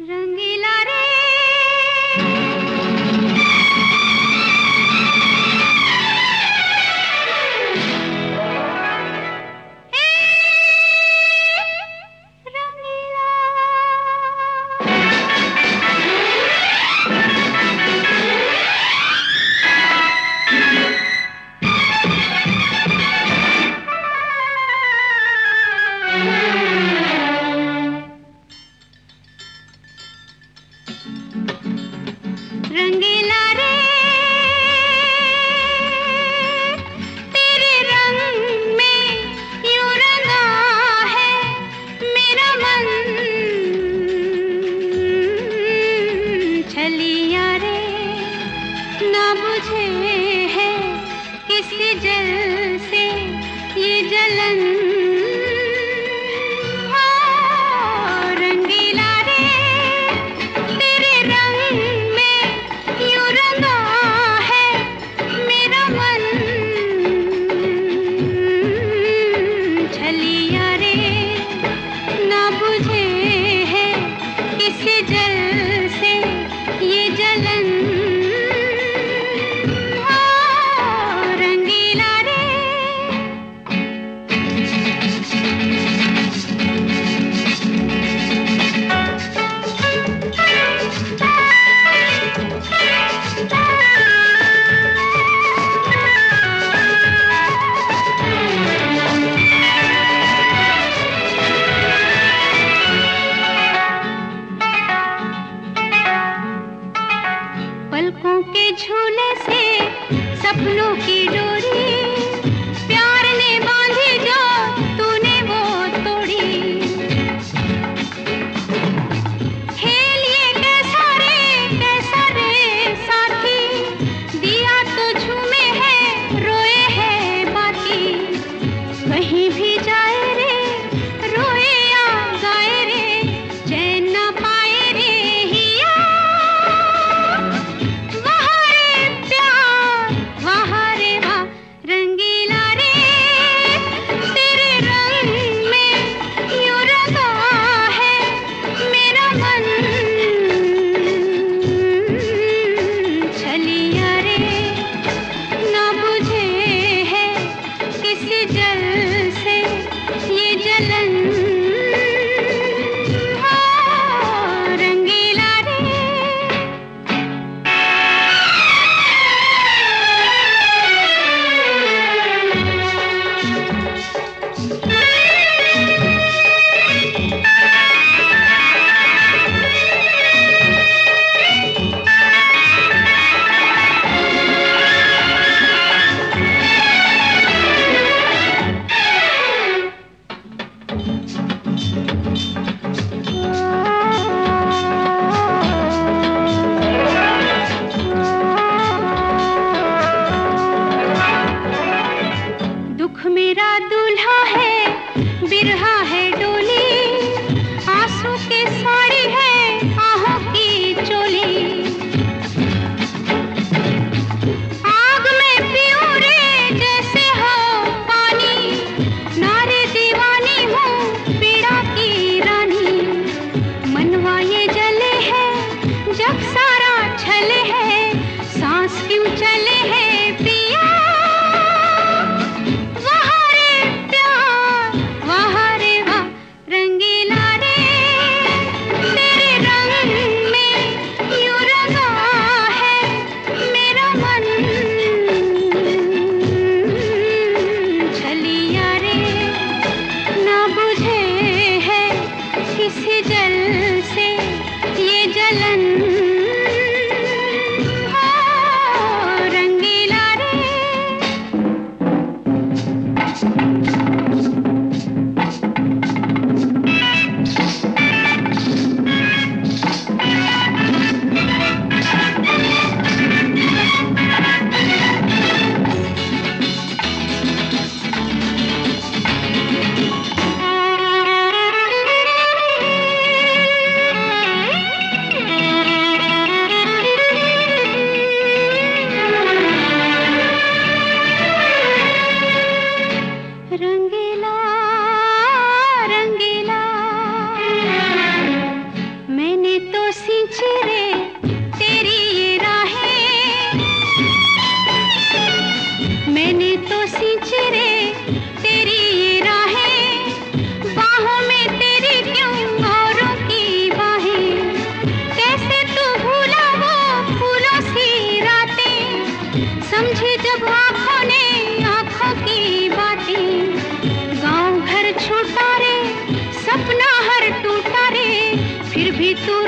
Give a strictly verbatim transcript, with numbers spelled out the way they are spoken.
रंगीला रे रंगीला रे तेरे रंग में यूं रंगा है मेरा मन। छलिया रे ना बुझे है किसी जल से ये जलन। पलकों के झूले से सपनों की डोरी प्यार ने बांधी जो तूने वो तोड़ी। खेल ये कैसा रे कैसा रे साथी दिया तो झूमे है रोए है बाकी। कहीं भी जाए रे रोए या गाए रे चैन ना पाए रे हिया। मेरा दूल्हा है बिरहा है डोली आंसू की साड़ी है आहों की चोली। आग में पीऊं रे जैसे हो पानी नारे दीवानी हूँ पीड़ा की रानी। मनवा ये जले है जग सारा छले है सांस क्यों चले है पिया। किसी जल से ये जलन रंगीला रे। तू